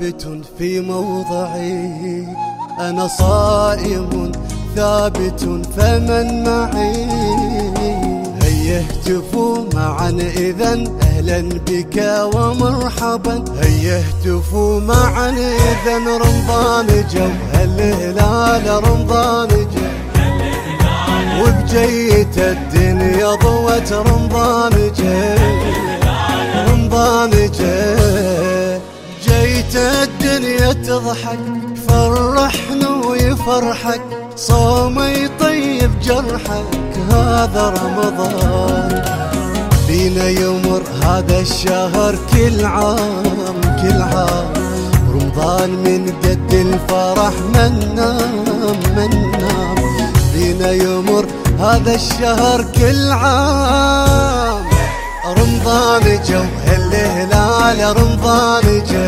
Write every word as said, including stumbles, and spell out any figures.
ثابت في موضعي، أنا صائم ثابت فمن معي. هيا اهتفوا معا إذا أهلا بك ومرحبا، هيا اهتفوا معا إذا رمضان جو، الهلال رمضان جو، وبجيت الدنيا ضوت رمضان جو، رمضان جو. جيت الدنيا تضحك فرحنا ويفرحك، صوم يطيب جرحك هذا رمضان. بينا يمر هذا الشهر كل عام كل عام، رمضان من قد الفرح من نام من نام. بينا يمر هذا الشهر كل عام، رمضان جو الهلال رمضان جو،